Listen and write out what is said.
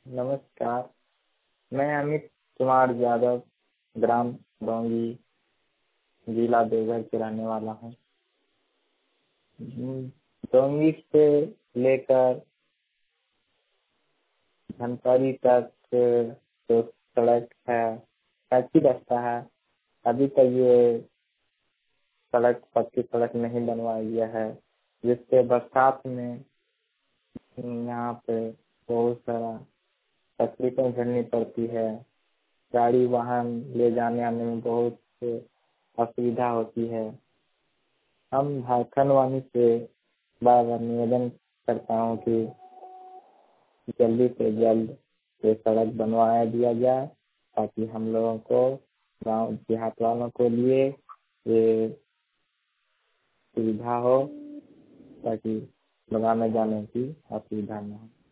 नमस्कार। मैं अमित कुमार यादव, ग्राम डोंगी, जिला देवघर के रहने वाला हूँ। डोंगी से लेकर धनपरी तक जो सड़क है, कच्ची रास्ता है। अभी तक ये सड़क पक्की सड़क नहीं बनवाया गया है, जिससे बरसात में यहाँ पे बहुत सारा तकलीफें झेलनी पड़ती है। गाड़ी वाहन ले जाने आने में बहुत असुविधा होती है। हम झारखंड वाणी से बार बार निवेदन करता हूँ कि जल्दी से जल्द ये सड़क बनवाया दिया जाए, ताकि हम लोगों को, गांव देहात वालों के लिए ये सुविधा हो, ताकि लगाने जाने की असुविधा न हो।